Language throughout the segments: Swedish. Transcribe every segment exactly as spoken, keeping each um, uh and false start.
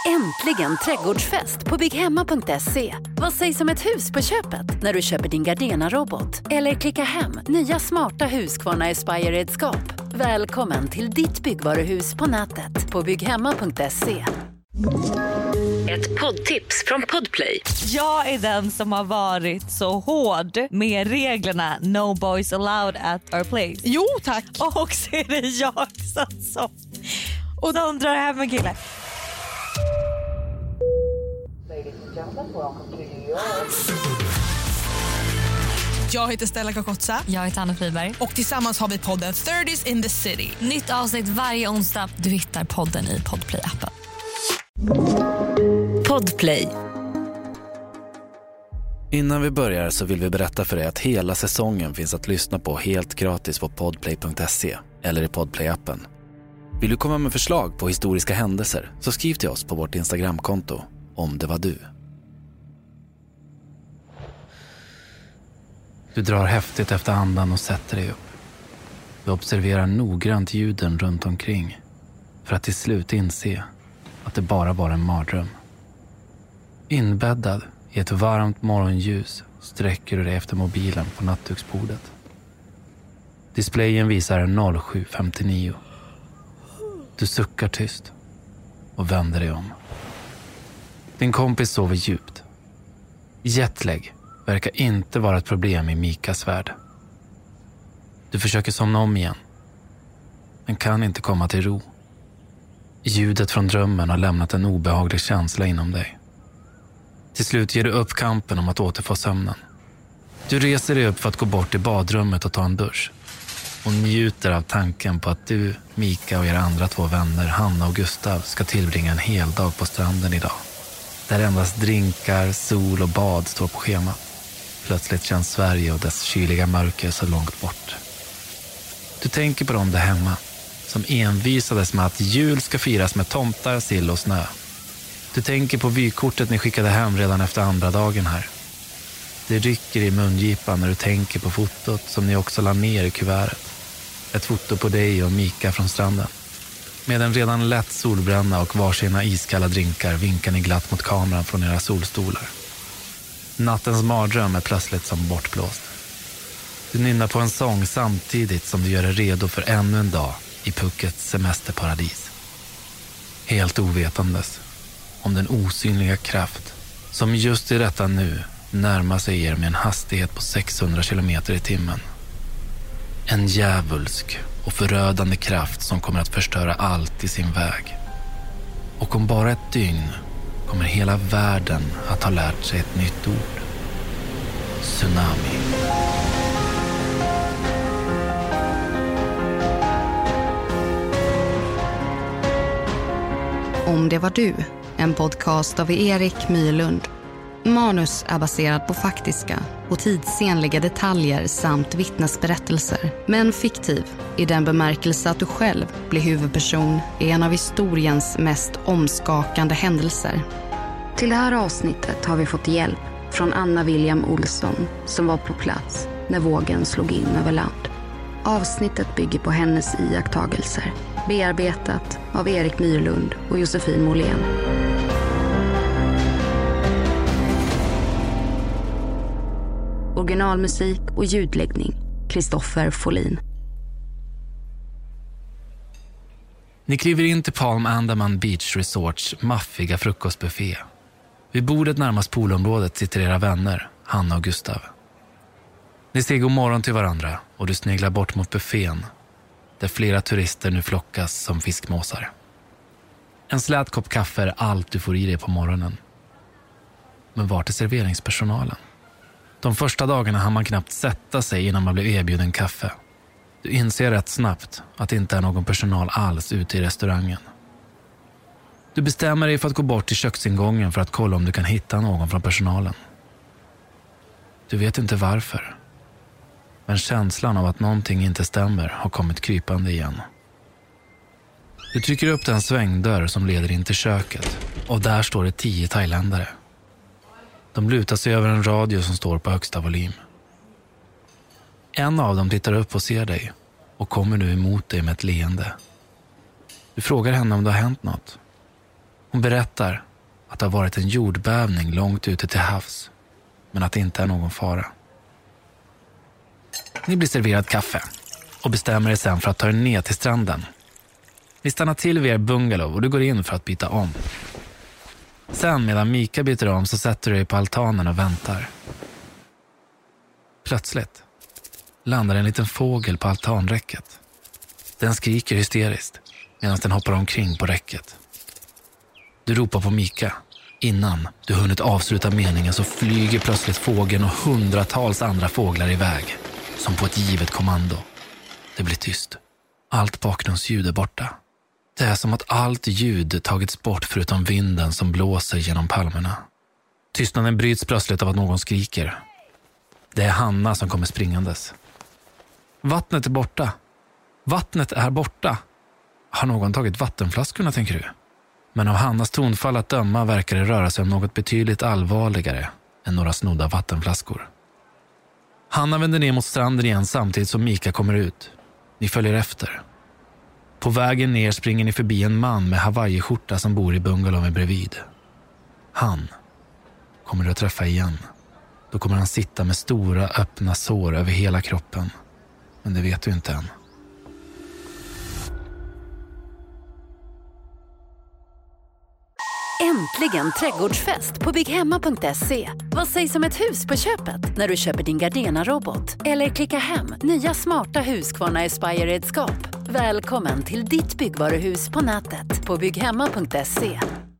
Äntligen trädgårdsfest på bygghemma punkt se. Vad sägs om ett hus på köpet när du köper din Gardena-robot? Eller klicka hem nya smarta Husqvarna Aspire-redskap. Välkommen till ditt byggvaruhus på nätet på bygghemma punkt se. Ett poddtips från Podplay. Jag är den som har varit så hård med reglerna No boys allowed at our place. Jo, tack. Och så är det jag som, som, och de drar hem en kille. Jag heter Stella Kakotsa. Jag heter Anna Friberg. Och tillsammans har vi podden thirties in the city. Nytt avsnitt varje onsdag. Du hittar podden i Podplay-appen. Podplay. Innan vi börjar så vill vi berätta för dig att hela säsongen finns att lyssna på helt gratis på podplay punkt se eller i Podplay-appen. Vill du komma med förslag på historiska händelser så skriv till oss på vårt Instagramkonto om det var du. Du drar häftigt efter andan och sätter dig upp. Du observerar noggrant ljuden runt omkring för att till slut inse att det bara var en mardröm. Inbäddad i ett varmt morgonljus sträcker du dig efter mobilen på nattduksbordet. Displayen visar noll sju femtionio. Du suckar tyst och vänder dig om. Din kompis sover djupt. Jetlag verkar inte vara ett problem i Mikas värld. Du försöker somna om igen, men kan inte komma till ro. Ljudet från drömmen har lämnat en obehaglig känsla inom dig. Till slut ger du upp kampen om att återfå sömnen. Du reser dig upp för att gå bort till badrummet och ta en dusch. Och njuter av tanken på att du, Mika och era andra två vänner, Hanna och Gustav, ska tillbringa en hel dag på stranden idag. Där endast drinkar, sol och bad står på schemat. Plötsligt känns Sverige och dess kyliga mörker så långt bort. Du tänker på dem där hemma, som envisades med att jul ska firas med tomtar, sill och snö. Du tänker på vykortet ni skickade hem redan efter andra dagen här. Det rycker i mungipan när du tänker på fotot som ni också la ner i kuvertet. Ett foto på dig och Mika från stranden. Med en redan lätt solbränna och varsina iskalla drinkar vinkar ni glatt mot kameran från era solstolar. Nattens mardröm är plötsligt som bortblåst. Du nynnar på en sång samtidigt som du gör dig redo för ännu en dag i Puckets semesterparadis. Helt ovetandes om den osynliga kraft som just i detta nu närmar sig er med en hastighet på sexhundra kilometer i timmen. En djävulsk och förödande kraft som kommer att förstöra allt i sin väg. Och om bara ett dygn kommer hela världen att ha lärt sig ett nytt ord. Tsunami. Om det var du, en podcast av Erik Myrlund. Manus är baserad på faktiska och tidsenliga detaljer samt vittnesberättelser. Men fiktiv i den bemärkelse att du själv blir huvudperson i en av historiens mest omskakande händelser. Till det här avsnittet har vi fått hjälp från Anna William Olsson som var på plats när vågen slog in över land. Avsnittet bygger på hennes iakttagelser. Bearbetat av Erik Myrlund och Josefin Måhlén. Originalmusik och ljudläggning Kristoffer Folin. Ni kliver in till Palm Andaman Beach Resorts maffiga frukostbuffé. Vid bordet närmast poolområdet sitter era vänner, Hanna och Gustav. Ni säger god morgon till varandra och du sneglar bort mot buffén där flera turister nu flockas som fiskmåsar. En slät kopp kaffe är allt du får i dig på morgonen. Men vart är serveringspersonalen? De första dagarna har man knappt sätta sig innan man blir erbjuden kaffe. Du inser rätt snabbt att det inte är någon personal alls ute i restaurangen. Du bestämmer dig för att gå bort till köksingången för att kolla om du kan hitta någon från personalen. Du vet inte varför. Men känslan av att någonting inte stämmer har kommit krypande igen. Du trycker upp den svängdörr som leder in till köket och där står det tio thailändare. De lutar sig över en radio som står på högsta volym. En av dem tittar upp och ser dig och kommer nu emot dig med ett leende. Du frågar henne om det har hänt något. Hon berättar att det har varit en jordbävning långt ute till havs, men att det inte är någon fara. Ni blir serverat kaffe och bestämmer er sen för att ta er ner till stranden. Ni stannar till vid er bungalow och du går in för att byta om. Sen medan Mika byter om så sätter du dig på altanen och väntar. Plötsligt landar en liten fågel på altanräcket. Den skriker hysteriskt medan den hoppar omkring på räcket. Du ropar på Mika. Innan du hunnit avsluta meningen så flyger plötsligt fågeln och hundratals andra fåglar iväg. Som på ett givet kommando. Det blir tyst. Allt bakgrundsljud är borta. Det är som att allt ljud tagits bort förutom vinden som blåser genom palmerna. Tystnaden bryts plötsligt av att någon skriker. Det är Hanna som kommer springandes. Vattnet är borta. Vattnet är borta. Har någon tagit vattenflaskorna, tänker du? Men av Hannas tonfall att döma verkar det röra sig om något betydligt allvarligare än några snodda vattenflaskor. Hanna vänder ner mot stranden igen samtidigt som Mika kommer ut. Ni följer efter. På vägen ner springer ni förbi en man med Hawaii-skjorta som bor i bungalowen bredvid. Han kommer du att träffa igen. Då kommer han sitta med stora öppna sår över hela kroppen. Men det vet du inte än. Äntligen trädgårdsfest på bygghemma punkt se. Vad sägs om ett hus på köpet när du köper din Gardena-robot? Eller klicka hem nya smarta Husqvarna Aspire-redskap. Välkommen till ditt byggvaruhus på nätet på bygghemma punkt se.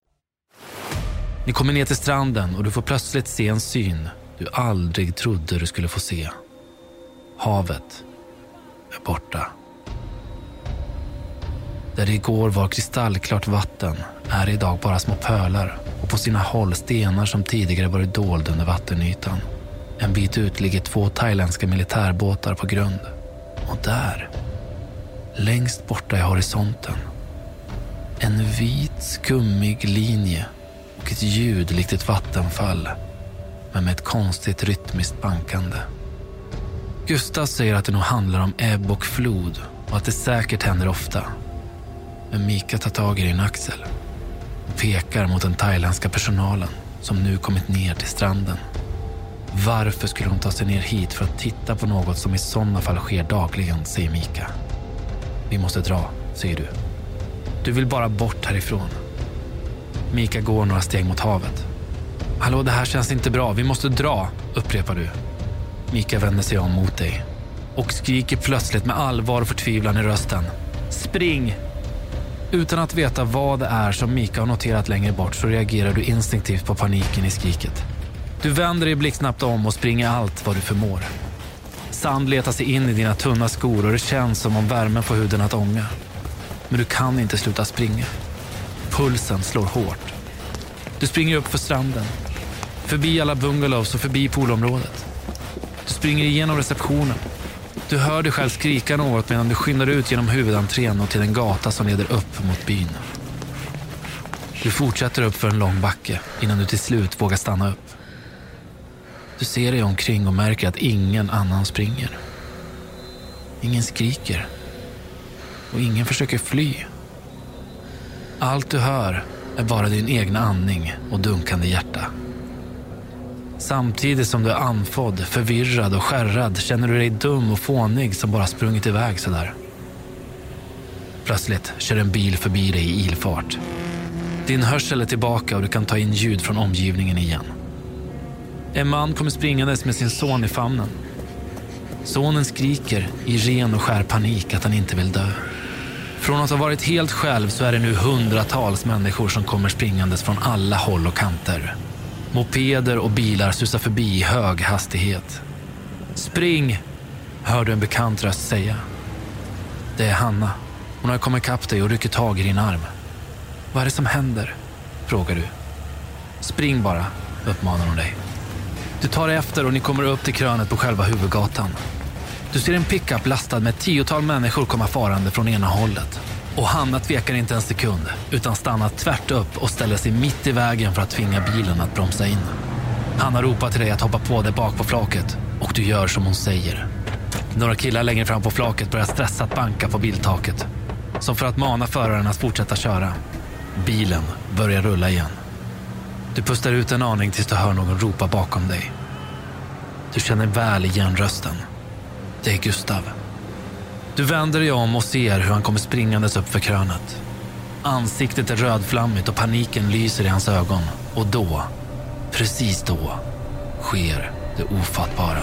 Ni kommer ner till stranden och du får plötsligt se en syn du aldrig trodde du skulle få se. Havet är borta. Där det igår var kristallklart vatten är det idag bara små pölar och på sina håll stenar som tidigare varit dold under vattenytan. En bit ut ligger två thailändska militärbåtar på grund. Och där, längst borta i horisonten, en vit skummig linje och ett ljud likt ett vattenfall, men med ett konstigt rytmiskt bankande. Gustav säger att det nog handlar om ebb och flod och att det säkert händer ofta. Men Mika tar tag i din axel och pekar mot den thailändska personalen som nu kommit ner till stranden. Varför skulle hon ta sig ner hit för att titta på något som i sådana fall sker dagligen, säger Mika. Vi måste dra, säger du. Du vill bara bort härifrån. Mika går några steg mot havet. Hallå, det här känns inte bra, vi måste dra, upprepar du. Mika vänder sig om mot dig och skriker plötsligt med allvar och förtvivlan i rösten. Spring! Utan att veta vad det är som Mika har noterat längre bort så reagerar du instinktivt på paniken i skriket. Du vänder dig blixtsnabbt om och springer allt vad du förmår. Sand letar sig in i dina tunna skor och det känns som om värmen får huden att ånga. Men du kan inte sluta springa. Pulsen slår hårt. Du springer upp för stranden. Förbi alla bungalows och förbi poolområdet. Du springer igenom receptionen. Du hör dig själv skrika något medan du skyndar ut genom huvudentrén och till en gata som leder upp mot byn. Du fortsätter upp för en lång backe innan du till slut vågar stanna upp. Du ser dig omkring och märker att ingen annan springer. Ingen skriker. Och ingen försöker fly. Allt du hör är bara din egna andning och dunkande hjärta. Samtidigt som du är andfådd, förvirrad och skärrad känner du dig dum och fånig som bara sprungit iväg sådär. Plötsligt kör en bil förbi dig i ilfart. Din hörsel är tillbaka och du kan ta in ljud från omgivningen igen. En man kommer springandes med sin son i famnen. Sonen skriker i ren och skär panik att han inte vill dö. Från att ha varit helt själv så är det nu hundratals människor som kommer springandes från alla håll och kanter. Mopeder och bilar susar förbi i hög hastighet. Spring, hör du en bekant röst säga. Det är Hanna. Hon har kommit ikapp dig och rycker tag i din arm. Vad är det som händer? Frågar du. Spring bara, uppmanar hon dig. Du tar efter och ni kommer upp till krönet på själva huvudgatan. Du ser en pickup lastad med ett tiotal människor komma farande från ena hållet. Och Hanna tvekar inte en sekund utan stannar tvärt upp och ställer sig mitt i vägen för att tvinga bilen att bromsa in. Hanna ropar till dig att hoppa på dig bak på flaket och du gör som hon säger. Några killar längre fram på flaket börjar stressat banka på biltaket som för att mana föraren att fortsätta köra. Bilen börjar rulla igen. Du pustar ut en aning tills du hör någon ropa bakom dig. Du känner väl igen rösten. Det är Gustav. Du vänder dig om och ser hur han kommer springandes upp för krönet. Ansiktet är rödflammigt och paniken lyser i hans ögon. Och då, precis då, sker det ofattbara.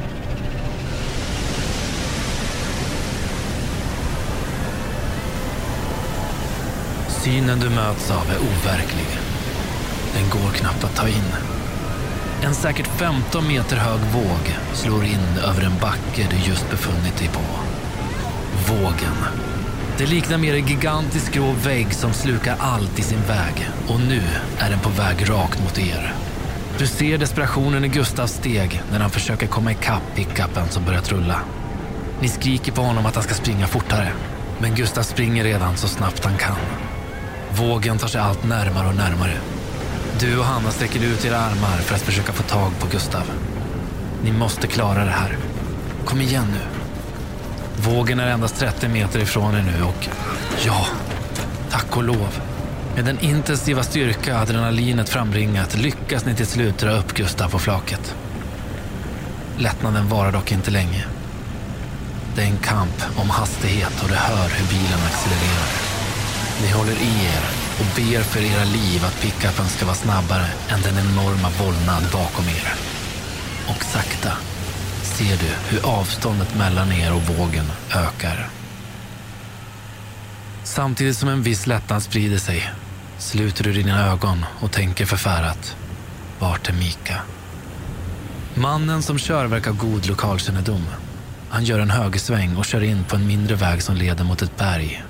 Synen du möts av är overklig. Den går knappt att ta in. En säkert femton meter hög våg slår in över en backe du just befunnit dig på. Vågen. Det liknar mer en gigantisk grå vägg som slukar allt i sin väg. Och nu är den på väg rakt mot er. Du ser desperationen i Gustavs steg när han försöker komma ikapp pickupen som börjat rulla. Ni skriker på honom att han ska springa fortare. Men Gustav springer redan så snabbt han kan. Vågen tar sig allt närmare och närmare. Du och Hanna sträcker ut era armar för att försöka få tag på Gustav. Ni måste klara det här. Kom igen nu. Vågen är endast trettio meter ifrån er nu och ja, tack och lov. Med den intensiva styrka adrenalinet frambringat lyckas ni till slut dra upp Gustav på flaket. Lättnaden varar dock inte länge. Det är en kamp om hastighet och du hör hur bilen accelererar. Ni håller i er och ber för era liv att pickupen ska vara snabbare än den enorma vålnad bakom er. Och sakta ser du hur avståndet mellan er och vågen ökar. Samtidigt som en viss lättnad sprider sig sluter du dina ögon och tänker förfärat: vart är Mika? Mannen som kör verkar god lokalkännedom. Han gör en högersväng och kör in på en mindre väg som leder mot ett berg.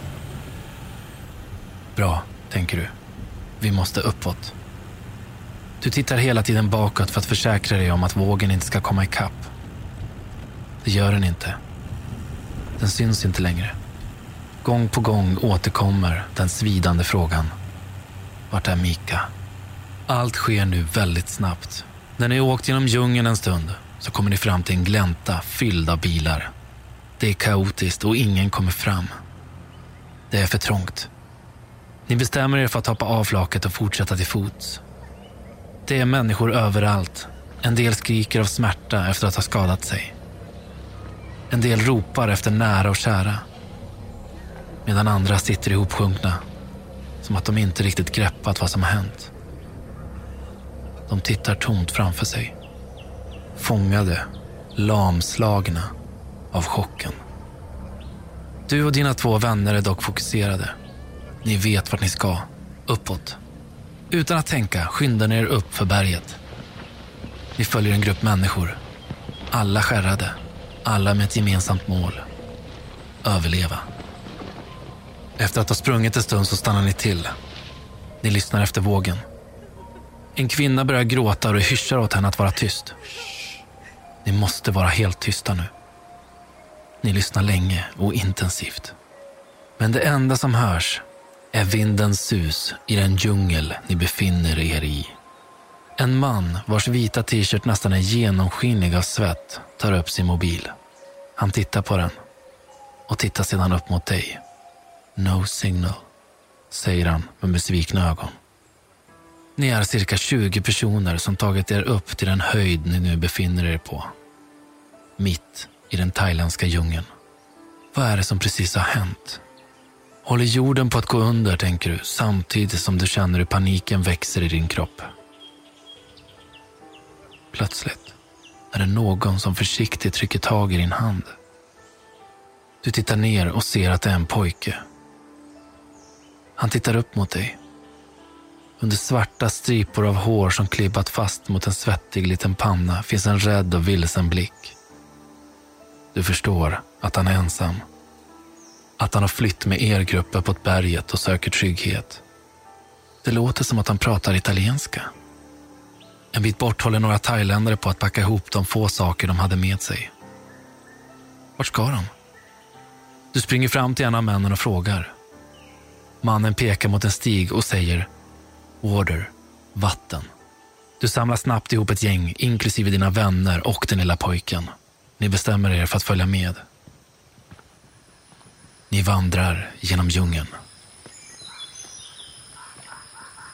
Bra, tänker du. Vi måste uppåt. Du tittar hela tiden bakåt för att försäkra dig om att vågen inte ska komma ikapp. Det gör den inte. Den syns inte längre. Gång på gång återkommer den svidande frågan: vart är Mika? Allt sker nu väldigt snabbt. När ni åkt genom djungeln en stund så kommer ni fram till en glänta fylld av bilar. Det är kaotiskt och ingen kommer fram. Det är för trångt. Ni bestämmer er för att hoppa av flaket och fortsätta till fots. Det är människor överallt. En del skriker av smärta efter att ha skadat sig. En del ropar efter nära och kära. Medan andra sitter ihopsjunkna, som att de inte riktigt greppat vad som har hänt. De tittar tomt framför sig. Fångade, lamslagna av chocken. Du och dina två vänner är dock fokuserade. Ni vet vart ni ska, uppåt. Utan att tänka skyndar ni er upp för berget. Ni följer en grupp människor. Alla skärrade, alla med ett gemensamt mål: överleva. Efter att ha sprungit en stund så stannar ni till. Ni lyssnar efter vågen. En kvinna börjar gråta och det hyschar åt henne att vara tyst. Ni måste vara helt tysta nu. Ni lyssnar länge och intensivt. Men det enda som hörs är vindens sus i den djungel ni befinner er i. En man vars vita t-shirt nästan är genomskinlig av svett tar upp sin mobil. Han tittar på den och tittar sedan upp mot dig. No signal, säger han med besvikna ögon. Ni är cirka tjugo personer som tagit er upp till den höjd ni nu befinner er på. Mitt i den thailändska djungeln. Vad är det som precis har hänt? Håller jorden på att gå under, tänker du, samtidigt som du känner hur paniken växer i din kropp. Plötsligt är det någon som försiktigt trycker tag i din hand. Du tittar ner och ser att det är en pojke. Han tittar upp mot dig. Under svarta stripor av hår som klibbat fast mot en svettig liten panna finns en rädd och vilsen blick. Du förstår att han är ensam. Att han har flytt med er grupp uppåt berget och söker trygghet. Det låter som att han pratar italienska. En bit bort håller några thailändare på att packa ihop de få saker de hade med sig. Vart ska de? Du springer fram till en av männen och frågar. Mannen pekar mot en stig och säger: Water, vatten. Du samlar snabbt ihop ett gäng, inklusive dina vänner och den lilla pojken. Ni bestämmer er för att följa med. Ni vandrar genom djungeln.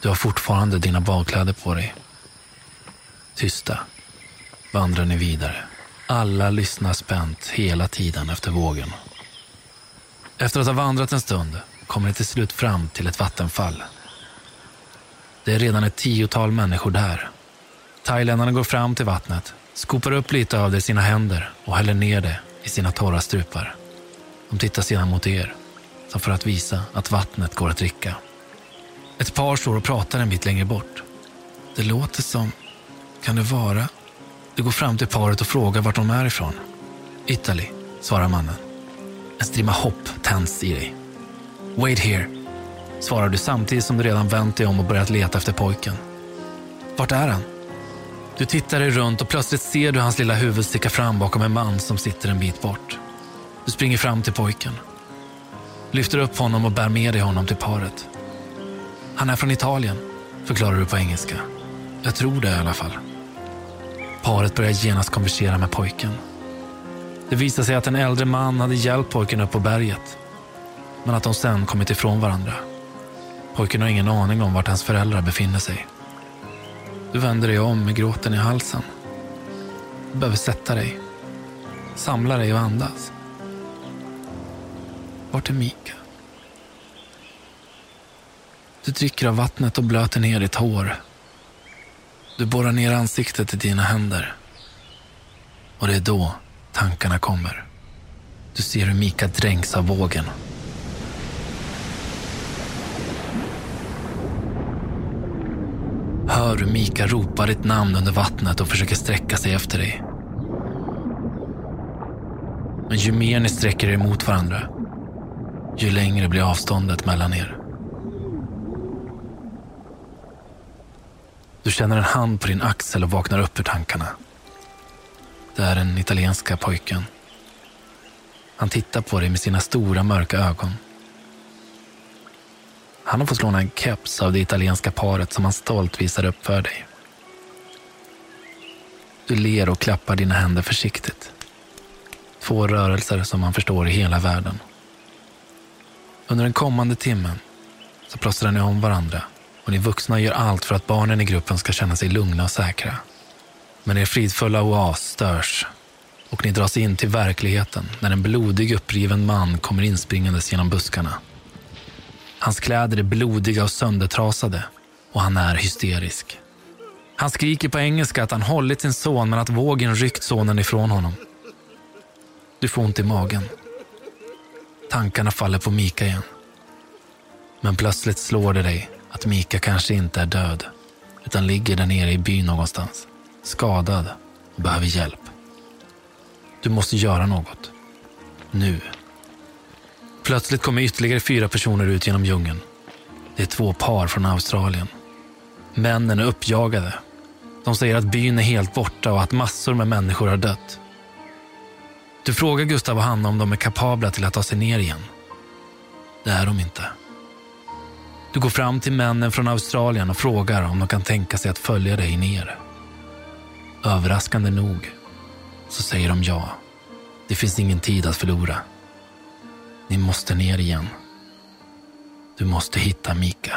Du har fortfarande dina badkläder på dig. Tysta vandrar ni vidare. Alla lyssnar spänt hela tiden efter vågen. Efter att ha vandrat en stund kommer ni till slut fram till ett vattenfall. Det är redan ett tiotal människor där. Thailändarna går fram till vattnet, skopar upp lite av det i sina händer och häller ner det i sina torra strupar. De tittar sedan mot er, som för att visa att vattnet går att dricka. Ett par står och pratar en bit längre bort. Det låter som... Kan det vara? Du går fram till paret och frågar vart de är ifrån. Italy, svarar mannen. En strimma hopp tänds i dig. Wait here, svarar du samtidigt som du redan vänt dig om och börjat leta efter pojken. Vart är han? Du tittar dig runt och plötsligt ser du hans lilla huvud sticka fram bakom en man som sitter en bit bort. Du springer fram till pojken. Lyfter upp honom och bär med dig honom till paret. Han är från Italien, förklarar du på engelska. Jag tror det i alla fall. Paret börjar genast konversera med pojken. Det visar sig att en äldre man hade hjälpt pojken upp på berget, men att de sen kommit ifrån varandra. Pojken har ingen aning om vart hans föräldrar befinner sig. Du vänder dig om med gråten i halsen. Du behöver sätta dig. Samla dig och andas. Vart är Mika? Du dricker av vattnet och blöter ner ditt hår. Du borrar ner ansiktet i dina händer. Och det är då tankarna kommer. Du ser hur Mika dränks av vågen. Hör hur Mika ropar ditt namn under vattnet och försöker sträcka sig efter dig. Men ju mer ni sträcker er mot varandra, ju längre blir avståndet mellan er. Du känner en hand på din axel och vaknar upp ur tankarna. Det är den italienska pojken. Han tittar på dig med sina stora mörka ögon. Han har fått låna en keps av det italienska paret som han stolt visar upp för dig. Du ler och klappar dina händer försiktigt. Två rörelser som man förstår i hela världen. Under den kommande timmen så plåstrar ni om varandra och ni vuxna gör allt för att barnen i gruppen ska känna sig lugna och säkra. Men er fridfulla oas störs och ni dras in till verkligheten när en blodig uppriven man kommer inspringandes genom buskarna. Hans kläder är blodiga och söndertrasade och han är hysterisk. Han skriker på engelska att han hållit sin son men att vågen ryckt sonen ifrån honom. Du får ont i magen. Tankarna faller på Mika igen. Men plötsligt slår det dig att Mika kanske inte är död utan ligger där nere i byn någonstans, skadad och behöver hjälp. Du måste göra något. Nu. Plötsligt kommer ytterligare fyra personer ut genom djungeln. Det är två par från Australien. Männen är uppjagade. De säger att byn är helt borta och att massor med människor har dött. Du frågar Gustav och Hanna om de är kapabla till att ta sig ner igen. Det är de inte. Du går fram till männen från Australien och frågar om de kan tänka sig att följa dig ner. Överraskande nog så säger de ja. Det finns ingen tid att förlora. Ni måste ner igen. Du måste hitta Mika.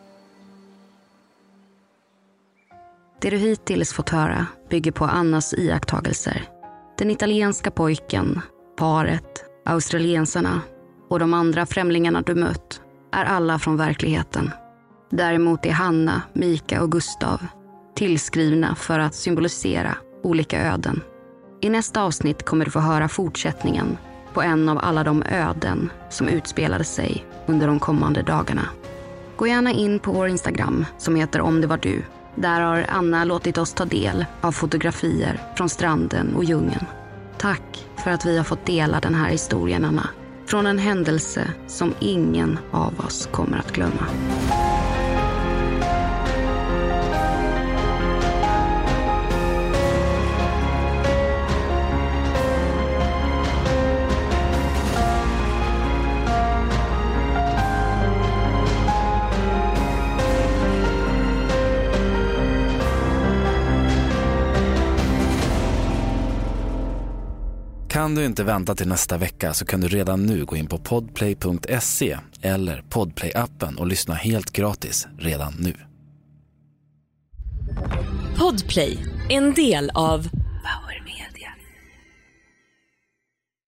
Det du hittills fått höra bygger på Annas iakttagelser. Den italienska pojken, paret, australiensarna och de andra främlingarna du mött är alla från verkligheten. Däremot är Hanna, Mika och Gustav tillskrivna för att symbolisera olika öden. I nästa avsnitt kommer du få höra fortsättningen på en av alla de öden som utspelade sig under de kommande dagarna. Gå gärna in på vår Instagram som heter Om det var du. Där har Anna låtit oss ta del av fotografier från stranden och djungeln. Tack för att vi har fått dela den här historien, Anna. Från en händelse som ingen av oss kommer att glömma. Kan du inte vänta till nästa vecka så kan du redan nu gå in på podplay punkt se eller Podplay-appen och lyssna helt gratis redan nu. Podplay, en del av